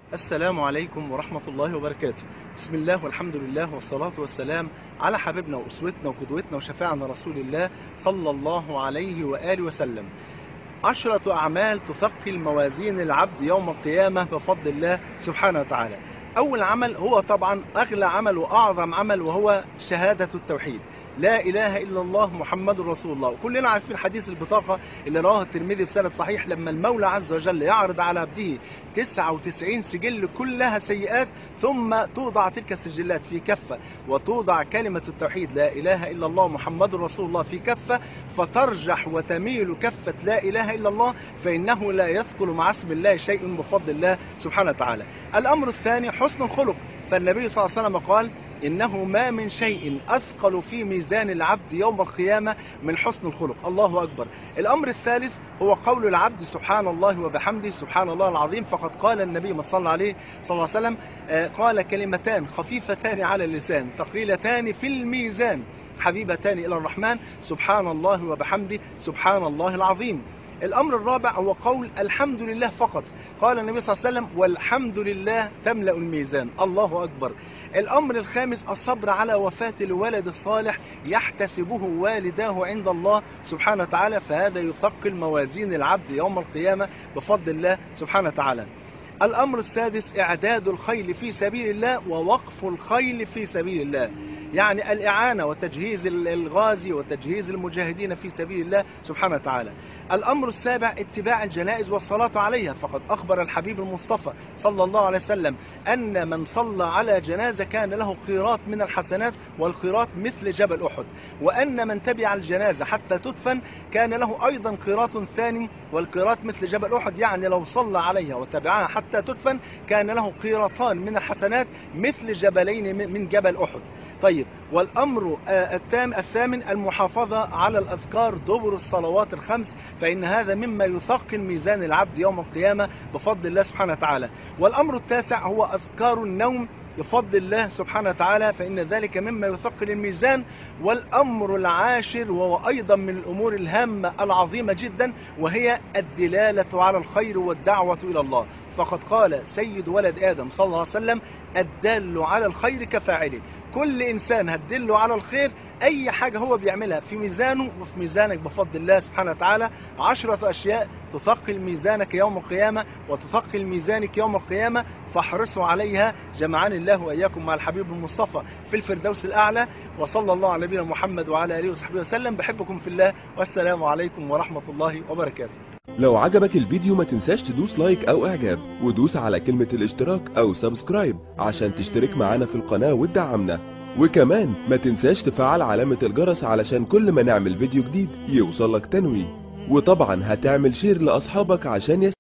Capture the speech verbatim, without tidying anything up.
السلام عليكم ورحمة الله وبركاته. بسم الله والحمد لله والصلاة والسلام على حبيبنا وأسوتنا وقدوتنا وشفاعنا رسول الله صلى الله عليه وآله وسلم. عشرة أعمال تثقل موازين العبد يوم القيامة بفضل الله سبحانه وتعالى. أول عمل هو طبعا أغلى عمل وأعظم عمل، وهو شهادة التوحيد، لا إله إلا الله محمد رسول الله. وكلنا عارفين حديث البطاقة اللي رواه الترمذي بسند صحيح، لما المولى عز وجل يعرض على عبده تسعة وتسعين سجل كلها سيئات، ثم توضع تلك السجلات في كفة، وتوضع كلمة التوحيد لا إله إلا الله محمد رسول الله في كفة، فترجح وتميل كفة لا إله إلا الله، فإنه لا يثقل مع اسم الله شيء بفضل الله سبحانه وتعالى. الأمر الثاني حسن الخلق، فالنبي صلى الله عليه وسلم قال: إنه ما من شيء أثقل في ميزان العبد يوم القيامة من حسن الخلق. الله أكبر. الأمر الثالث هو قول العبد سبحان الله وبحمده سبحان الله العظيم، فقد قال النبي ما صلى عليه صلى الله عليه وسلم آه قال: كلمتان خفيفتان على اللسان ثقيلتان في الميزان حبيبتان إلى الرحمن، سبحان الله وبحمده سبحان الله العظيم. الأمر الرابع هو قول الحمد لله فقط، قال النبي صلى الله عليه وسلم: والحمد لله تملأ الميزان. الله أكبر. الأمر الخامس الصبر على وفاة الولد الصالح يحتسبه والداه عند الله سبحانه وتعالى، فهذا يثقل موازين العبد يوم القيامة بفضل الله سبحانه وتعالى. الأمر السادس إعداد الخيل في سبيل الله ووقف الخيل في سبيل الله، يعني الإعانة وتجهيز الغازي وتجهيز المجاهدين في سبيل الله سبحانه وتعالى. الأمر السابع اتباع الجنائز والصلاة عليها، فقد أخبر الحبيب المصطفى صلى الله عليه وسلم أن من صلى على جنازة كان له قيراط من الحسنات، والقيراط مثل جبل أحد، وأن من تبع الجنازة حتى تدفن كان له أيضا قيراط ثاني، والقيراط مثل جبل أحد، يعني لو صلى عليها وتبعها حتى تدفن كان له قيراطان من الحسنات مثل جبلين من جبل أحد. طيب، والأمر الثامن المحافظة على الأذكار دبر الصلوات الخمس، فإن هذا مما يثقل ميزان العبد يوم القيامة بفضل الله سبحانه وتعالى. والأمر التاسع هو أذكار النوم بفضل الله سبحانه وتعالى، فإن ذلك مما يثقل الميزان. والأمر العاشر وهو أيضا من الأمور الهامة العظيمة جدا، وهي الدلالة على الخير والدعوة إلى الله، فقد قال سيد ولد آدم صلى الله عليه وسلم: الدال على الخير كفاعله. كل إنسان هتدله على الخير، أي حاجة هو بيعملها في ميزانه وفي ميزانك بفضل الله سبحانه وتعالى. عشرة أشياء تثقل ميزانك يوم القيامة وتثقل ميزانك يوم القيامة، فاحرصوا عليها. جمعان الله وإياكم مع الحبيب المصطفى في الفردوس الأعلى، وصلى الله على نبينا محمد وعلى آله وصحبه وسلم. بحبكم في الله، والسلام عليكم ورحمة الله وبركاته. لو عجبك الفيديو ما تنساش تدوس لايك او اعجاب، ودوس على كلمة الاشتراك او سبسكرايب عشان تشترك معانا في القناة وتدعمنا، وكمان ما تنساش تفعل علامة الجرس علشان كل ما نعمل فيديو جديد يوصلك تنويه، وطبعا هتعمل شير لاصحابك عشان يس